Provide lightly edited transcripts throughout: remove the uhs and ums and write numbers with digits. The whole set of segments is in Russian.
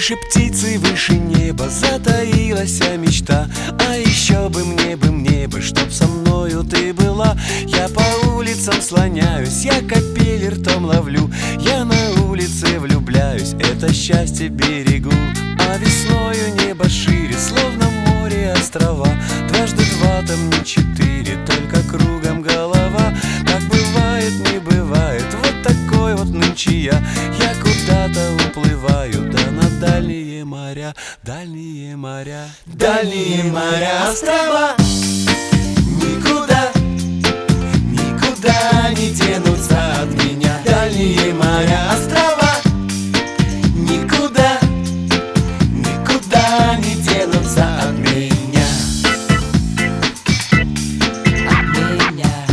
Выше птицы, выше неба затаилась мечта. А еще бы мне, чтоб со мною ты была. Я по улицам слоняюсь, я капели ртом ловлю. Я на улице влюбляюсь, это счастье берегу. А весною небо шире, словно море острова. Дважды два там не четыре, только кругом голова. Как бывает, не бывает, вот такой вот нынче я. Я куда-то уплываю, да на дальние моря, дальние моря. Дальние моря, острова никуда, никуда не денутся от меня. Дальние моря, острова никуда, никуда не денутся от меня. От меня,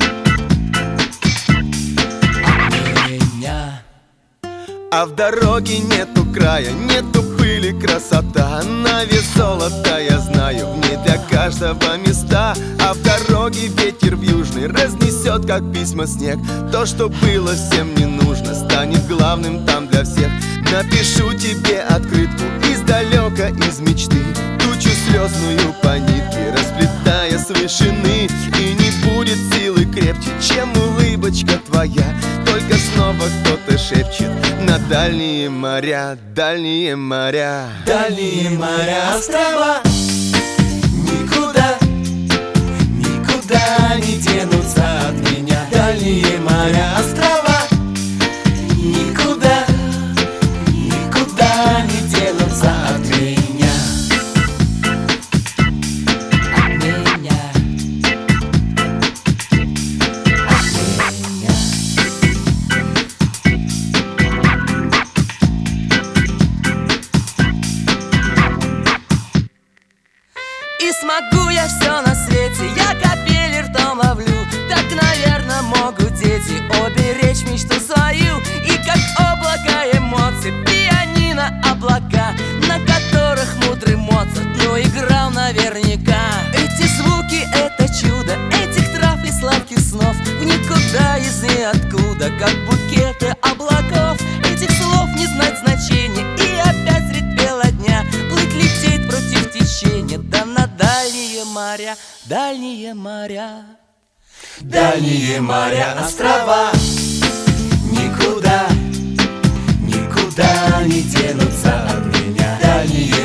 от меня. А в дороге нету края, нету пыли, красота. На вес золота, я знаю, в ней для каждого места. А в дороге ветер в южный разнесет, как письма, снег. То, что было всем не нужно, станет главным там для всех. Напишу тебе открытку издалека, из мечты. Тучу слезную по нитке, расплетая с вышины. И не будет силы крепче, чем улыбочка твоя. Только снова кто-то шепчет на дальние моря, дальние моря. Дальние моря, острова никуда, никуда не денутся от меня. Дальние моря, острова никуда, никуда не денутся от меня. От меня, от меня. И смогу я все на свете, я капели ртом ловлю. Так, наверное, могут дети уберечь мечту свою. И как облака эмоций, пианино облака, на которых мудрый Моцарт, ну, играл наверняка. Эти звуки — это чудо, этих трав и сладких снов. В никуда из ниоткуда, как букеты облаков. Этих слов не знать значения, и опять средь бела дня плыть, лететь против течения, да на дальние моря, дальние моря. Дальние моря, острова никуда, никуда не денутся от меня. Дальние